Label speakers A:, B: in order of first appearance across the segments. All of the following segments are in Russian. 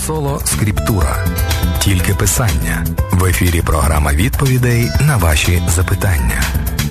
A: Соло Скриптура. Тільки писання. В ефірі програма відповідей на ваші запитання.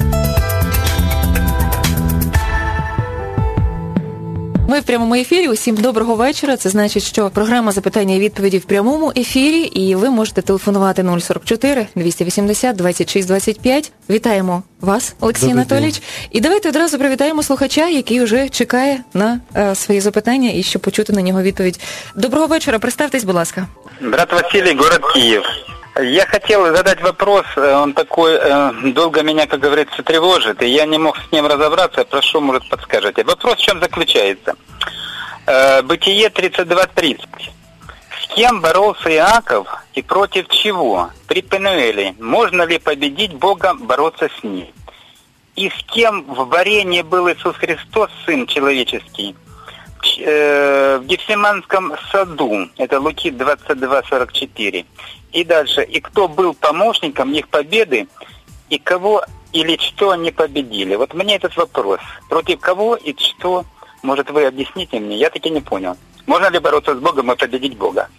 B: Ми в прямому ефірі. Усім доброго вечора. Це значить, що програма запитання і відповіді в прямому ефірі. І ви можете телефонувати 044 280 26 25. Вітаємо вас, Олексій Анатолійович. І давайте одразу привітаємо слухача, який вже чекає на свої запитання і щоб почути на нього відповідь. Доброго вечора. Представтесь, будь ласка.
C: Брат Василий, город Киев. Я хотел задать вопрос, он такой, долго меня, как говорится, тревожит, и я не мог с ним разобраться, прошу, может, подскажете. Вопрос в чем заключается? Бытие 32:30. С кем боролся Иаков и против чего? При Пенуэле можно ли победить Бога, бороться с ним? И с кем в борении был Иисус Христос, Сын Человеческий? В Гефсиманском саду, это Луки 22:44. И дальше, и кто был помощником их победы, и кого или что они победили? Вот мне этот вопрос. Против кого и что? Может, вы объясните мне? Я таки не понял. Можно ли бороться с Богом и победить Бога?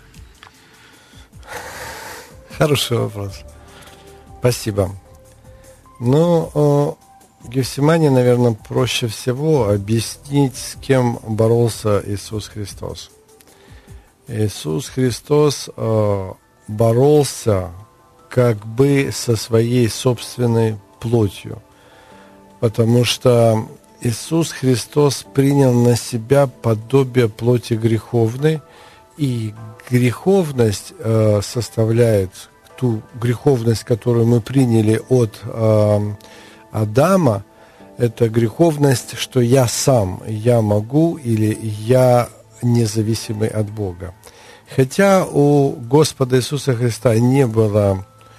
D: Хороший вопрос. Спасибо. В Гефсимании, наверное, проще всего объяснить, с кем боролся Иисус Христос. Иисус Христос боролся как бы со своей собственной плотью, потому что Иисус Христос принял на себя подобие плоти греховной, и греховность составляет ту греховность, которую мы приняли от Адама, это греховность, что я сам, я могу или я независимый от Бога. Хотя у Господа Иисуса Христа не было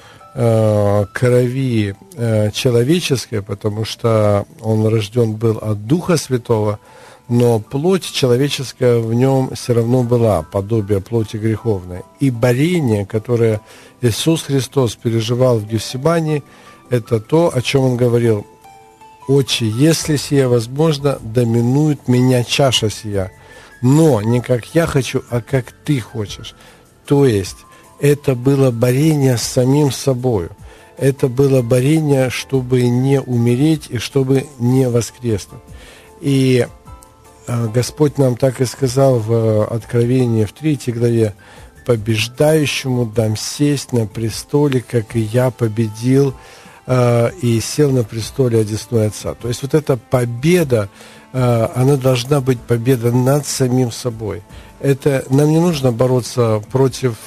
D: крови человеческой, потому что Он рожден был от Духа Святого, но плоть человеческая в Нем все равно была, подобие плоти греховной. И борение, которое Иисус Христос переживал в Гефсимании, это то, о чем Он говорил: «Отче, если сие возможно, доминует меня чаша сия, но не как я хочу, а как ты хочешь». То есть это было борение с самим собой. Это было борение, чтобы не умереть и чтобы не воскреснуть. И Господь нам так и сказал в Откровении в 3 главе: «Побеждающему дам сесть на престоле, как и я победил и сел на престоле одесной Отца». То есть вот эта победа, она должна быть победа над самим собой. Это нам не нужно бороться против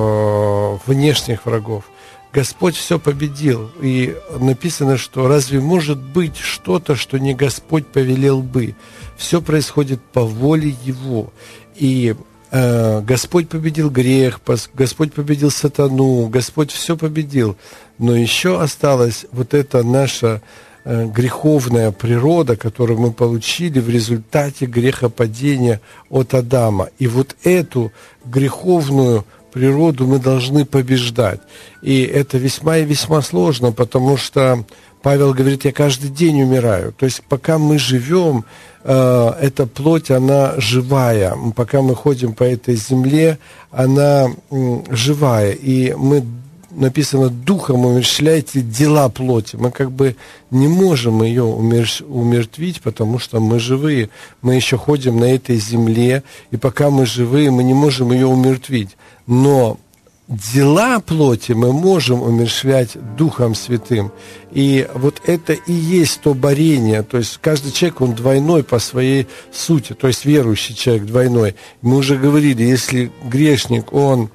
D: внешних врагов. Господь все победил. И написано, что разве может быть что-то, что не Господь повелел бы? Все происходит по воле Его. И Господь победил грех, Господь победил сатану, Господь все победил. Но еще осталась вот эта наша греховная природа, которую мы получили в результате грехопадения от Адама. И вот эту греховную природу мы должны побеждать. И это весьма и весьма сложно, потому что Павел говорит: я каждый день умираю. То есть пока мы живем, эта плоть, она живая. Пока мы ходим по этой земле, она живая. И мы, написано, духом умерщвляйте дела плоти. Мы как бы не можем ее умертвить, потому что мы живые. Мы еще ходим на этой земле, и пока мы живые, мы не можем ее умертвить. Но дела плоти мы можем умерщвлять Духом Святым. И вот это и есть то борение. То есть каждый человек, он двойной по своей сути. То есть верующий человек двойной. Мы уже говорили, если грешник, он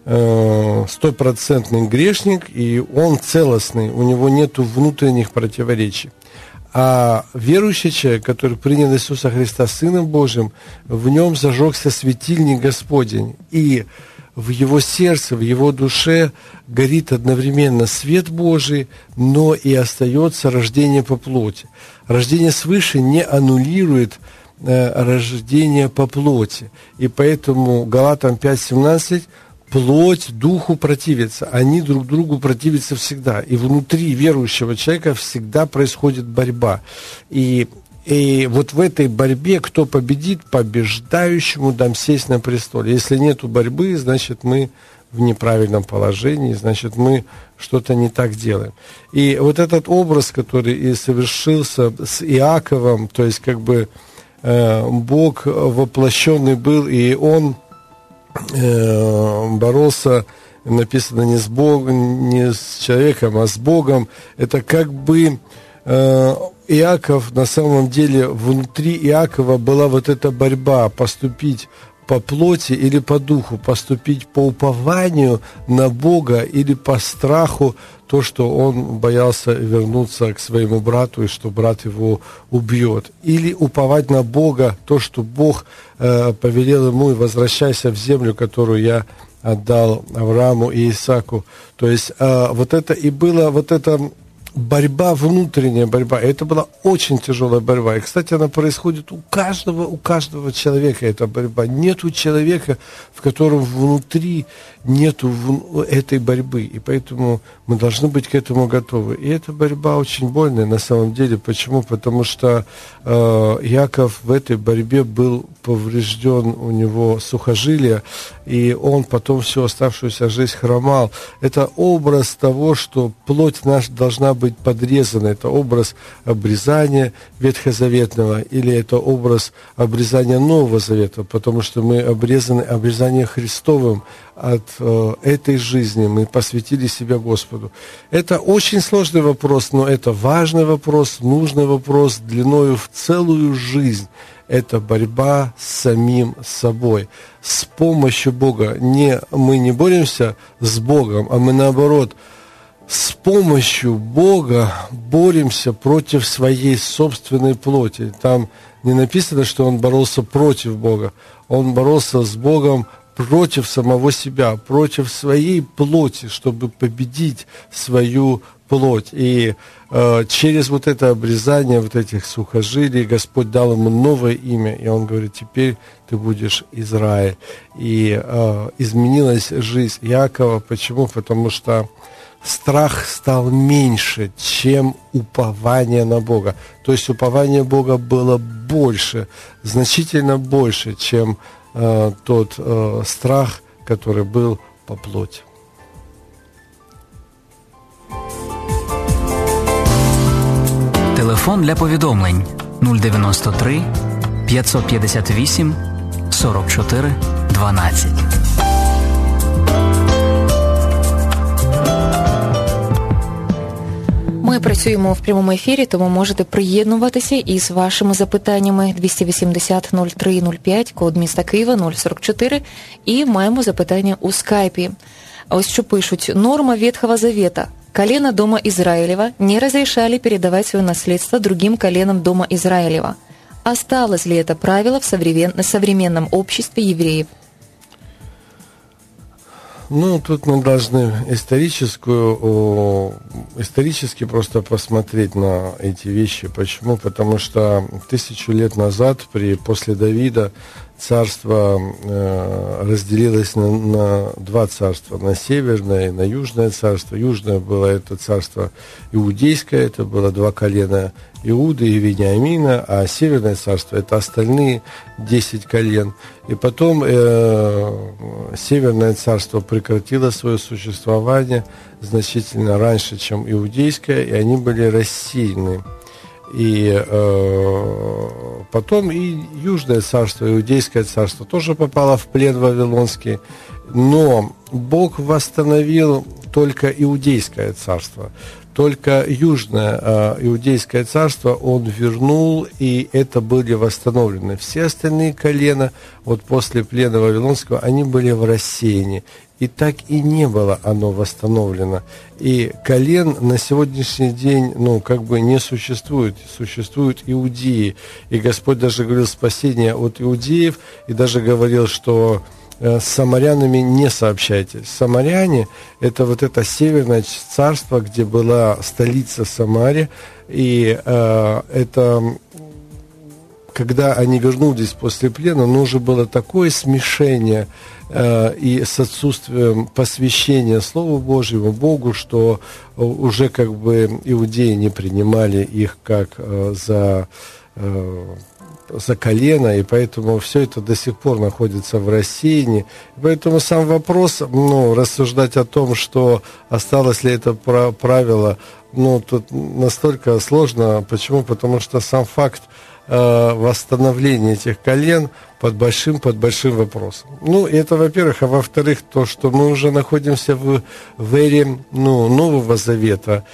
D: 100% грешник, и он целостный, у него нет внутренних противоречий. А верующий человек, который принял Иисуса Христа Сыном Божьим, в нем зажегся светильник Господень, и в его сердце, в его душе горит одновременно свет Божий, но и остается рождение по плоти. Рождение свыше не аннулирует рождение по плоти. И поэтому Галатам 5:17: плоть духу противится. Они друг другу противятся всегда. И внутри верующего человека всегда происходит борьба. И И вот в этой борьбе, кто победит, побеждающему дам сесть на престоле. Если нету борьбы, значит, мы в неправильном положении, значит, мы что-то не так делаем. И вот этот образ, который и совершился с Иаковом, то есть как бы Бог воплощенный был, и он боролся, написано, не с Богом, не с человеком, а с Богом. Это как бы Иаков, на самом деле, внутри Иакова была вот эта борьба поступить по плоти или по духу, поступить по упованию на Бога или по страху, то, что он боялся вернуться к своему брату и что брат его убьет. Или уповать на Бога, то, что Бог повелел ему: и возвращайся в землю, которую я отдал Аврааму и Исааку. То есть вот это и было вот это борьба, внутренняя борьба. И это была очень тяжелая борьба. И, кстати, она происходит у каждого человека, эта борьба. Нету человека, в котором внутри нету этой борьбы. И поэтому мы должны быть к этому готовы. И эта борьба очень больная на самом деле. Почему? Потому что Иаков в этой борьбе был поврежден, у него сухожилие, и он потом всю оставшуюся жизнь хромал. Это образ того, что плоть наша должна быть подрезана. Это образ обрезания ветхозаветного, или это образ обрезания Нового Завета, потому что мы обрезаны обрезанием Христовым от этой жизни, мы посвятили себя Господу. Это очень сложный вопрос, но это важный вопрос, нужный вопрос, длиною в целую жизнь. Это борьба с самим собой, с помощью Бога. Мы не боремся с Богом, а мы наоборот с помощью Бога боремся против своей собственной плоти. Там не написано, что он боролся против Бога, он боролся с Богом против самого себя, против своей плоти, чтобы победить свою плоть. И через вот это обрезание вот этих сухожилий Господь дал ему новое имя, и он говорит: теперь ты будешь Израиль. И изменилась жизнь Иакова. Почему? Потому что страх стал меньше, чем упование на Бога. То есть упование Бога было больше, значительно больше, чем тот страх, который был по плоти.
E: Телефон для повідомлень 093 558 44 12.
B: Ми працюємо в прямому ефірі, тому можете приєднуватися із вашими запитаннями. 280-03-05, код міста Києва 044. І маємо запитання у скайпі. Ось що пишуть. Норма Ветхого Завета. Колено дома Израилева не разрешали передавать свое наследство другим коленам дома Израилева. Осталось ли это правило в современном обществе евреев?
D: Ну, тут мы должны исторически просто посмотреть на эти вещи. Почему? Потому что 1000 лет назад, после Давида, царство разделилось на два царства, на северное и на южное царство. Южное было это царство иудейское, это было 2 колена Иуды и Вениамина, а северное царство это остальные 10 колен. И потом северное царство прекратило свое существование значительно раньше, чем иудейское, и они были рассеяны. И потом и Южное царство, Иудейское царство тоже попало в плен вавилонский, но Бог восстановил только Иудейское царство, только Южное Иудейское царство Он вернул, и это были восстановлены. Все остальные колена, вот после плена вавилонского, они были в рассеянии. И так и не было оно восстановлено. И колен на сегодняшний день, не существует. Существуют иудеи. И Господь даже говорил спасение от иудеев, и даже говорил, что с самарянами не сообщайтесь. Самаряне – это вот это северное царство, где была столица Самария, и это... Когда они вернулись после плена, уже было такое смешение и с отсутствием посвящения Слову Божьему, Богу, что уже иудеи не принимали их как за за колено, и поэтому все это до сих пор находится в рассеянии. Поэтому сам вопрос, рассуждать о том, что осталось ли это правило, тут настолько сложно. Почему? Потому что сам факт восстановления этих колен под большим вопросом. Это, во-первых, а во-вторых, то, что мы уже находимся в эре Нового Завета,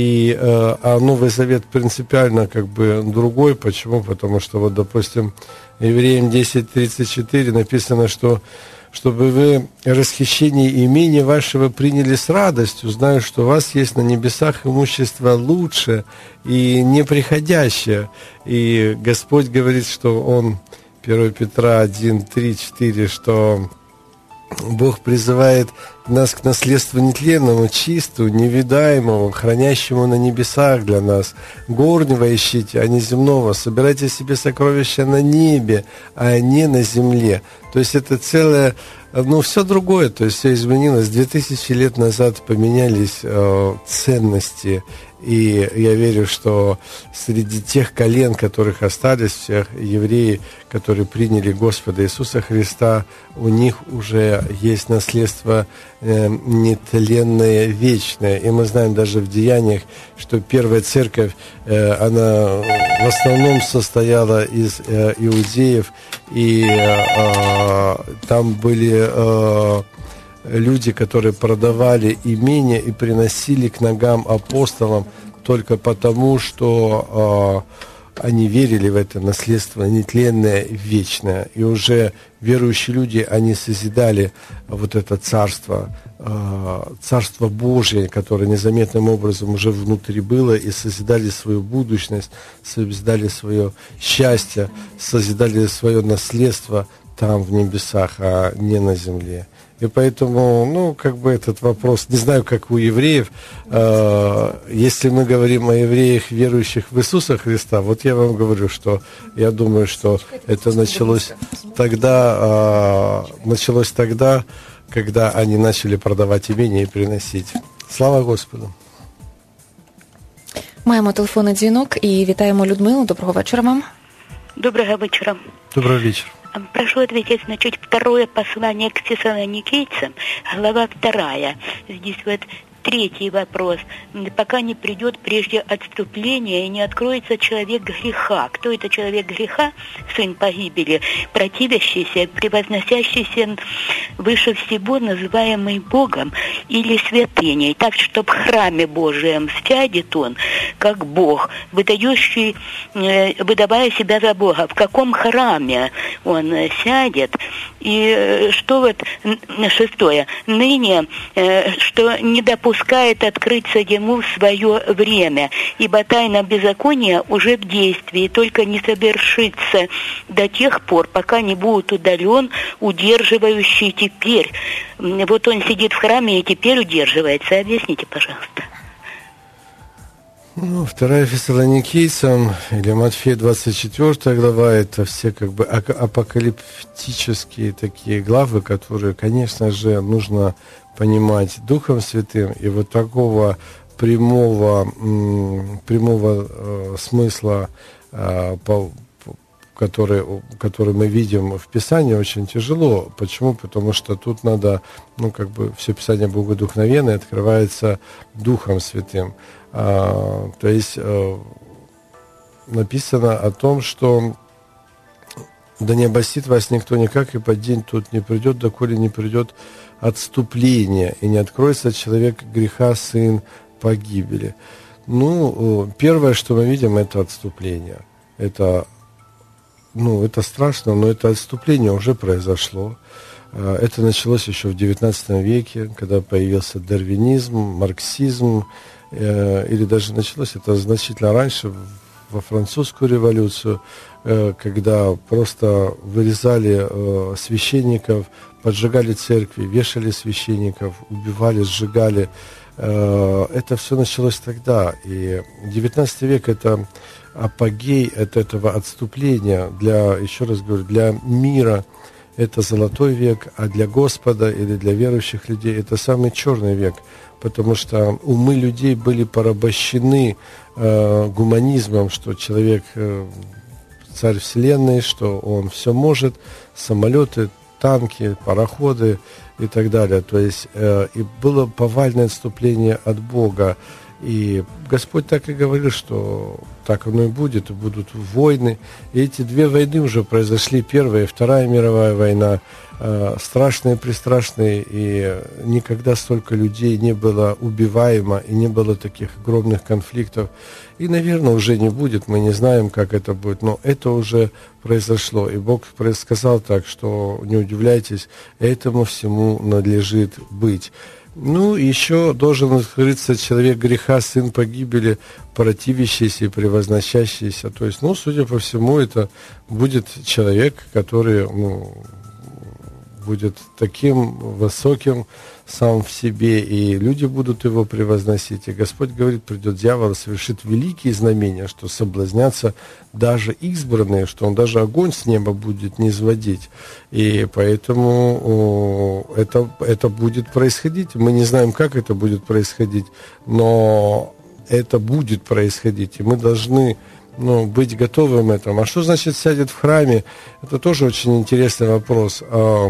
D: а Новый Завет принципиально другой. Почему? Потому что, допустим, Евреям 10:34 написано, что чтобы вы расхищение имения вашего приняли с радостью, зная, что у вас есть на небесах имущество лучше и неприходящее. И Господь говорит, что Он, 1 Петра 1:3-4, что Бог призывает нас к наследству нетленному, чистому, невидаемому, хранящему на небесах для нас. Горнего ищите, а не земного. Собирайте себе сокровища на небе, а не на земле. То есть это целое, все другое, то есть все изменилось. 2000 лет назад поменялись ценности. И я верю, что среди тех колен, которых остались, всех евреи, которые приняли Господа Иисуса Христа, у них уже есть наследство нетленное, вечное. И мы знаем даже в Деяниях, что первая церковь, она в основном состояла из иудеев, и там были люди, которые продавали имения и приносили к ногам апостолам только потому, что они верили в это наследство нетленное, вечное. И уже верующие люди, они созидали вот это царство Божие, которое незаметным образом уже внутри было, и созидали свою будущность, созидали свое счастье, созидали свое наследство там, в небесах, а не на земле. И поэтому, этот вопрос, не знаю, как у евреев, если мы говорим о евреях, верующих в Иисуса Христа, я вам говорю, что я думаю, что это началось тогда, когда они начали продавать имения и приносить. Слава Господу!
B: Маємо телефонний дзвінок і вітаємо Людмилу. Доброго вечора вам.
F: Доброго вечера.
D: Добрый вечер.
F: Прошу ответить, второе послание к Фессалоникийцам, глава 2. Здесь третий вопрос. Пока не придет прежде отступления и не откроется человек греха. Кто это человек греха? Сын погибели, противящийся, превозносящийся выше всего, называемый Богом или святыней. Так, что в храме Божием сядет он, как Бог, выдавая себя за Бога. В каком храме он сядет? И что 6. Ныне, что не допускает открыться ему в свое время, ибо тайна беззакония уже в действии, только не совершится до тех пор, пока не будет удален удерживающий теперь. Он сидит в храме и теперь удерживается. Объясните, пожалуйста.
D: 2 Фессалоникийцам или Матфея 24 глава, это все апокалиптические такие главы, которые, конечно же, нужно понимать Духом Святым, и такого прямого смысла, который мы видим в Писании, очень тяжело. Почему? Потому что тут надо, все Писание богодухновенное открывается Духом Святым. То есть написано о том, что да не обольстит вас никто никак, и под день тут не придет, доколе не придет отступление, и не откроется человек греха, сын погибели. Первое, что мы видим, это отступление. Это страшно, но это отступление уже произошло. Это началось еще в XIX веке, когда появился дарвинизм, марксизм, или даже началось это значительно раньше, во французскую революцию, когда просто вырезали священников, поджигали церкви, вешали священников, убивали, сжигали. Это все началось тогда. И XIX век – это апогей от этого отступления. Еще раз говорю, для мира это золотой век, а для Господа или для верующих людей это самый черный век, потому что умы людей были порабощены гуманизмом, что человек царь вселенной, что он все может, самолеты, танки, пароходы и так далее. То есть и было повальное отступление от Бога. И Господь так и говорил, что так оно и будет, и будут войны. И эти две войны уже произошли, Первая и Вторая мировая война, страшные, пристрашные, и никогда столько людей не было убиваемо, и не было таких огромных конфликтов. И, наверное, уже не будет, мы не знаем, как это будет, но это уже произошло. И Бог сказал так, что не удивляйтесь, этому всему надлежит быть. Ну, еще должен открыться человек греха, сын погибели, противящийся и превозносящийся. То есть, судя по всему, это будет человек, который, будет таким высоким сам в себе, и люди будут его превозносить. И Господь говорит, придет дьявол, совершит великие знамения, что соблазнятся даже избранные, что он даже огонь с неба будет низводить. И поэтому это будет происходить. Мы не знаем, как это будет происходить, но это будет происходить, и мы должны быть готовым к этому. А что значит сядет в храме? Это тоже очень интересный вопрос.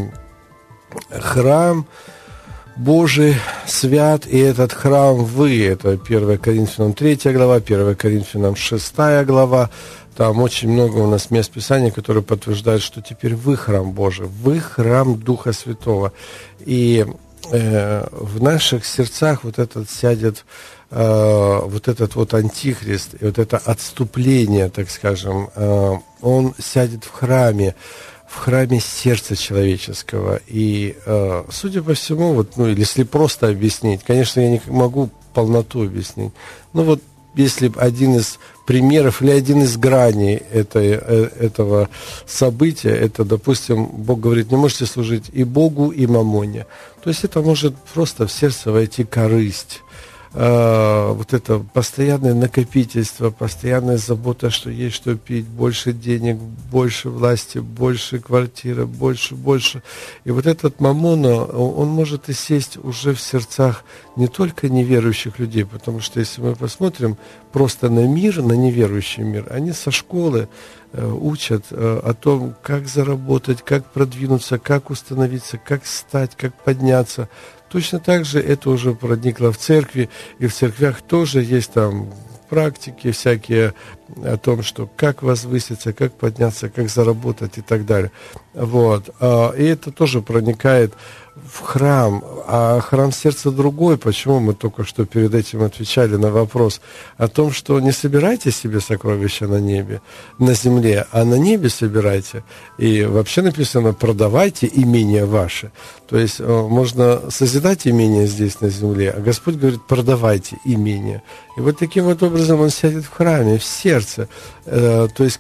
D: Храм Божий свят, и этот храм вы. Это 1 Коринфянам 3 глава, 1 Коринфянам 6 глава. Там очень много у нас мест Писания, которые подтверждают, что теперь вы храм Божий, вы храм Духа Святого. И в наших сердцах вот этот сядет вот этот вот антихрист, и вот это отступление, так скажем, он сядет в храме сердца человеческого. И, судя по всему, или если просто объяснить, конечно, я не могу полноту объяснить, но если один из примеров или один из граней этого события, это, допустим, Бог говорит, не можете служить и Богу, и мамоне. То есть это может просто в сердце войти корысть. Вот это постоянное накопительство, постоянная забота, что есть что пить, больше денег, больше власти, больше квартиры, больше. И вот этот мамон, он может и сесть уже в сердцах не только неверующих людей, потому что если мы посмотрим просто на мир, на неверующий мир, они со школы учат о том, как заработать, как продвинуться, как установиться, как стать, как подняться. Точно так же это уже проникло в церкви, и в церквях тоже есть там практики всякие о том, что как возвыситься, как подняться, как заработать и так далее. И это тоже проникает в храм, а храм сердца другой. Почему мы только что перед этим отвечали на вопрос о том, что не собирайте себе сокровища на небе, на земле, а на небе собирайте. И вообще написано, продавайте имение ваше. То есть можно созидать имение здесь на земле, а Господь говорит, продавайте имение. И вот таким вот образом он сядет в храме, в сердце. То есть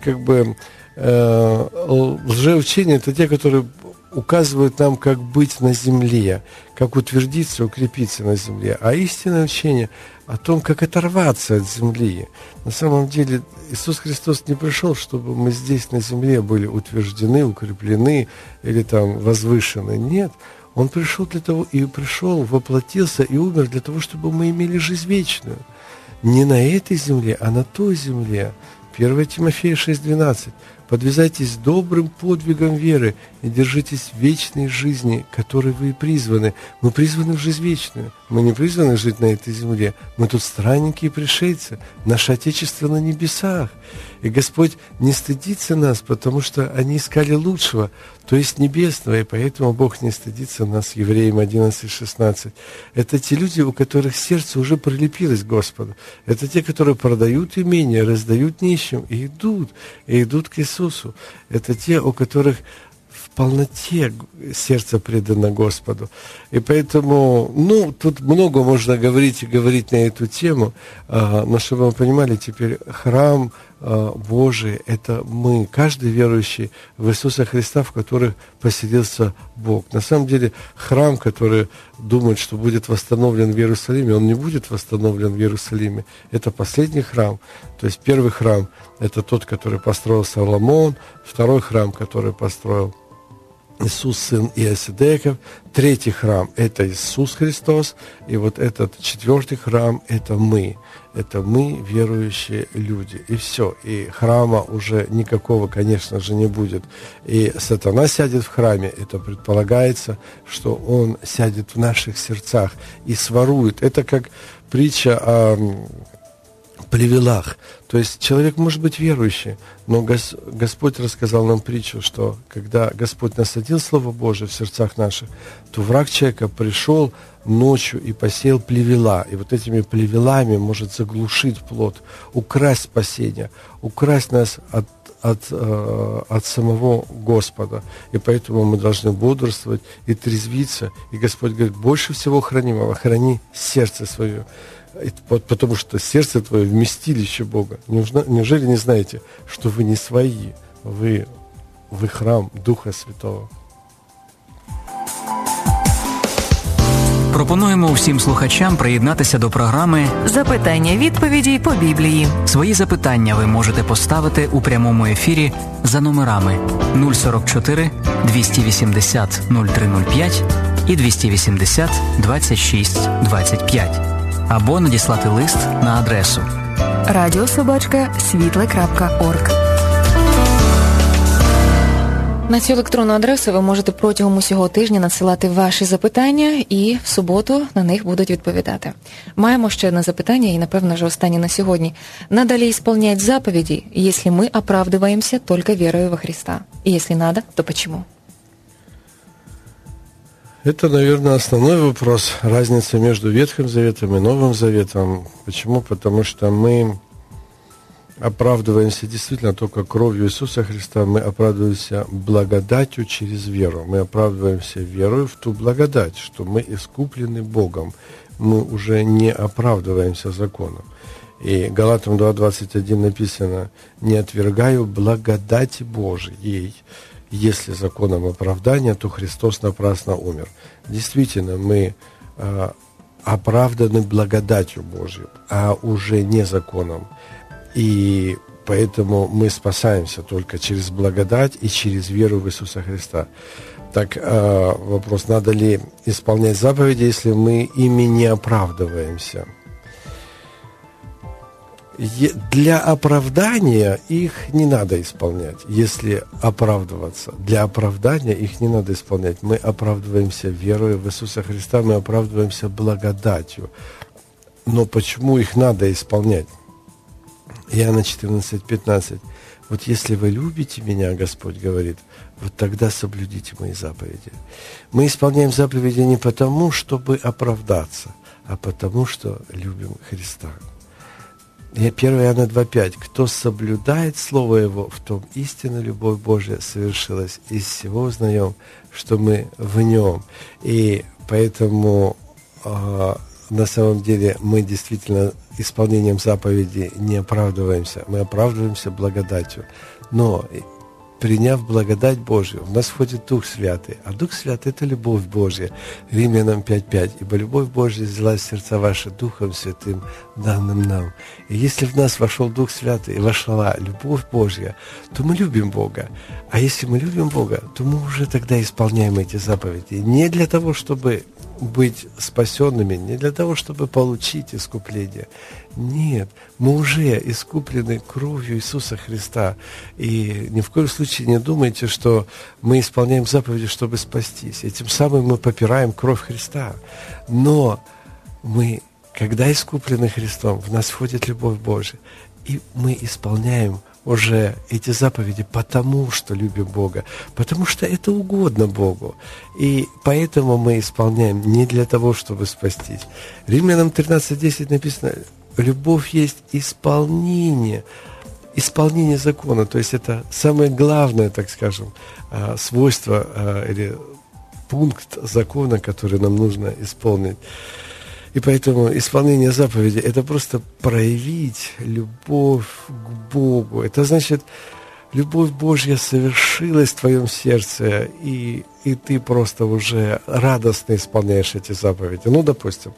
D: лжеучения — это те, которые указывают нам, как быть на земле, как утвердиться, укрепиться на земле. А истинное учение о том, как оторваться от земли. На самом деле Иисус Христос не пришел, чтобы мы здесь на земле были утверждены, укреплены или возвышены. Нет, Он пришел для того, и пришел, воплотился и умер для того, чтобы мы имели жизнь вечную. Не на этой земле, а на той земле. 1 Тимофея 6:12. Подвязайтесь добрым подвигом веры и держитесь вечной жизни, которой вы призваны. Мы призваны в жизнь вечную. Мы не призваны жить на этой земле. Мы тут странники и пришельцы. Наше Отечество на небесах. И Господь не стыдится нас, потому что они искали лучшего, то есть небесного, и поэтому Бог не стыдится нас, Евреям 11:16. Это те люди, у которых сердце уже прилепилось к Господу. Это те, которые продают имение, раздают нищим и идут к Иисусу. Это те, у которых в полноте сердце предано Господу. И поэтому, тут много можно говорить на эту тему, но чтобы вы понимали, теперь храм Божий — это мы, каждый верующий в Иисуса Христа, в которых поселился Бог. На самом деле, храм, который думает, что будет восстановлен в Иерусалиме, он не будет восстановлен в Иерусалиме. Это последний храм. То есть первый храм — это тот, который построил Соломон, второй храм, который построил Иисус, сын Иосидеков. Третий храм – это Иисус Христос. И вот этот четвертый храм – это мы. Это мы, верующие люди. И все. И храма уже никакого, конечно же, не будет. И сатана сядет в храме. Это предполагается, что он сядет в наших сердцах и сворует. Это как притча о плевелах. То есть человек может быть верующий, но Господь рассказал нам притчу, что когда Господь насадил Слово Божие в сердцах наших, то враг человека пришел ночью и посеял плевела. И вот этими плевелами может заглушить плод, украсть спасение, украсть нас от самого Господа. И поэтому мы должны бодрствовать и трезвиться. И Господь говорит, больше всего хранимого храни сердце свое. Потому что сердце твое вместилище Бога. Неужели не знаете, что вы не свои, вы храм Духа Святого?
E: Пропонуємо усім слухачам приєднатися до програми
B: «Запитання-відповіді по Біблії».
E: Свої запитання ви можете поставити у прямому ефірі за номерами 044 280 0305 і 280 26 25. Або надіслати лист на адресу
G: radio@світле.орг.
B: На цю електронну адресу ви можете протягом усього тижня надсилати ваші запитання, і в суботу на них будуть відповідати. Маємо ще одне запитання, і, напевно, вже останнє на сьогодні. Надо ли исполнять заповеди, если мы оправдываемся только верою во Христа? И если надо, то почему?
D: Это, наверное, основной вопрос. Разница между Ветхим Заветом и Новым Заветом. Почему? Потому что мы оправдываемся действительно только кровью Иисуса Христа. Мы оправдываемся благодатью через веру. Мы оправдываемся верою в ту благодать, что мы искуплены Богом. Мы уже не оправдываемся законом. И Галатам 2:21 написано: «Не отвергаю благодати Божией. Если законом оправдания, то Христос напрасно умер». Действительно, мы оправданы благодатью Божией, а уже не законом. И поэтому мы спасаемся только через благодать и через веру в Иисуса Христа. Так вопрос, надо ли исполнять заповеди, если мы ими не оправдываемся? Для оправдания их не надо исполнять, если оправдываться. Для оправдания их не надо исполнять. Мы оправдываемся верой в Иисуса Христа, мы оправдываемся благодатью. Но почему их надо исполнять? Иоанна 14:15. Вот если вы любите меня, Господь говорит, вот тогда соблюдите мои заповеди. Мы исполняем заповеди не потому, чтобы оправдаться, а потому, что любим Христа. 1 Иоанна 2:5. Кто соблюдает Слово Его, в том истинно любовь Божия совершилась. Из всего узнаем, что мы в Нем. И поэтому на самом деле мы действительно исполнением заповедей не оправдываемся. Мы оправдываемся благодатью. Но приняв благодать Божию, в нас входит Дух Святый. А Дух Святый – это любовь Божья. Римлянам 5:5. «Ибо любовь Божья взялась в сердца ваши Духом Святым, данным нам». И если в нас вошел Дух Святый и вошла любовь Божья, то мы любим Бога. А если мы любим Бога, то мы уже тогда исполняем эти заповеди. Не для того, чтобы быть спасенными, не для того, чтобы получить искупление. Нет, мы уже искуплены кровью Иисуса Христа. И ни в коем случае не думайте, что мы исполняем заповеди, чтобы спастись. И тем самым мы попираем кровь Христа. Но мы, когда искуплены Христом, в нас входит любовь Божия. И мы исполняем уже эти заповеди потому, что любим Бога, потому что это угодно Богу. И поэтому мы исполняем не для того, чтобы спастись. Римлянам 13:10 написано: любовь есть исполнение закона. То есть это самое главное, так скажем, свойство или пункт закона, который нам нужно исполнить. И поэтому исполнение заповедей – это просто проявить любовь к Богу. Это значит, любовь Божья совершилась в твоем сердце, и ты просто уже радостно исполняешь эти заповеди. Ну, допустим,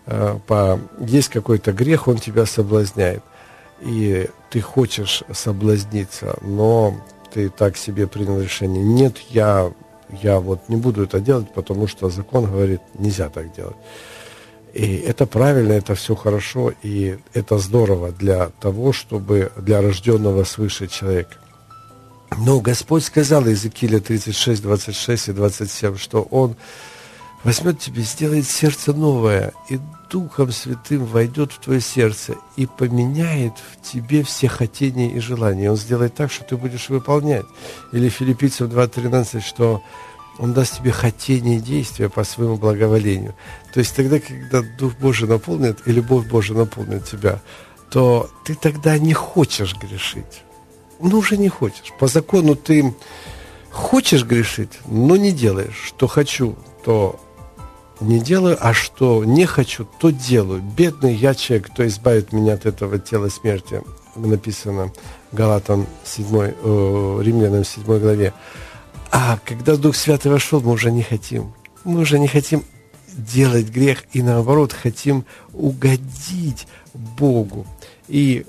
D: есть какой-то грех, он тебя соблазняет, и ты хочешь соблазниться, но ты так себе принял решение: нет, я я вот не буду это делать, потому что закон говорит, нельзя так делать. И это правильно, это все хорошо, и это здорово для того, чтобы для рожденного свыше человека. Но Господь сказал Иезекииля 36, 26 и 27, что Он возьмет тебя, сделает сердце новое, и Духом Святым войдет в твое сердце и поменяет в тебе все хотения и желания. Он сделает так, что ты будешь выполнять. Или Филиппийцам 2:13, что Он даст тебе хотение и действия по своему благоволению. То есть тогда, когда Дух Божий наполнит, и Любовь Божия наполнит тебя, то ты тогда не хочешь грешить. Ну, уже не хочешь. По закону ты хочешь грешить, но не делаешь. Что хочу, то не делаю, а что не хочу, то делаю. Бедный я человек, кто избавит меня от этого тела смерти. Написано Галатам 7, Римлянам 7 главе. А когда Дух Святый вошел, мы уже не хотим. Мы уже не хотим делать грех, и наоборот, хотим угодить Богу. И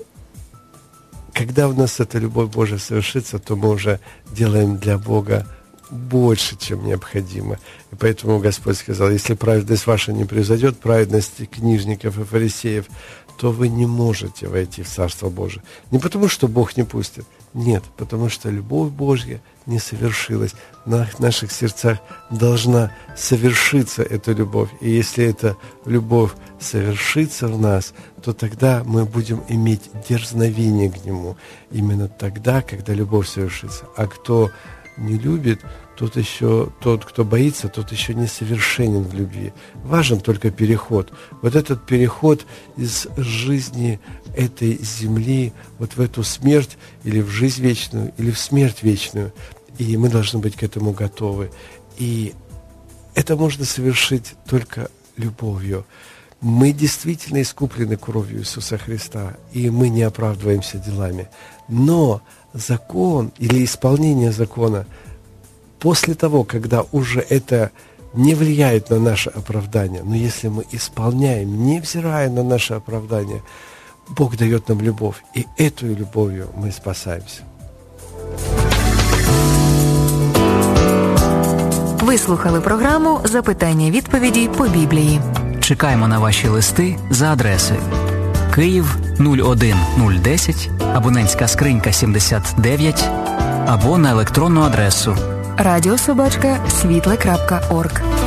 D: когда у нас эта любовь Божия совершится, то мы уже делаем для Бога больше, чем необходимо. И поэтому Господь сказал, если праведность ваша не превзойдет праведности книжников и фарисеев, то вы не можете войти в Царство Божие. Не потому, что Бог не пустит. Нет, потому что любовь Божья не совершилась. На наших сердцах должна совершиться эта любовь. И если эта любовь совершится в нас, то тогда мы будем иметь дерзновение к Нему. Именно тогда, когда любовь совершится. А кто не любит, тот, кто боится, тот еще не совершенен в любви. Важен только переход. Вот этот переход из жизни этой земли вот в эту смерть, или в жизнь вечную, или в смерть вечную. И мы должны быть к этому готовы. И это можно совершить только любовью. Мы действительно искуплены кровью Иисуса Христа, и мы не оправдываемся делами. Но закон или исполнение закона после того, когда уже это не влияет на наше оправдание, но если мы исполняем, невзирая на наше оправдание, Бог дает нам любовь, и эту любовью мы спасаемся.
B: Ви слухали програму «Запитання-відповіді по Біблії».
E: Чекаємо на ваші листи за адресою Київ 01010, абонентська скринька 79, або на електронну адресу
B: радіособачка.світле.орг.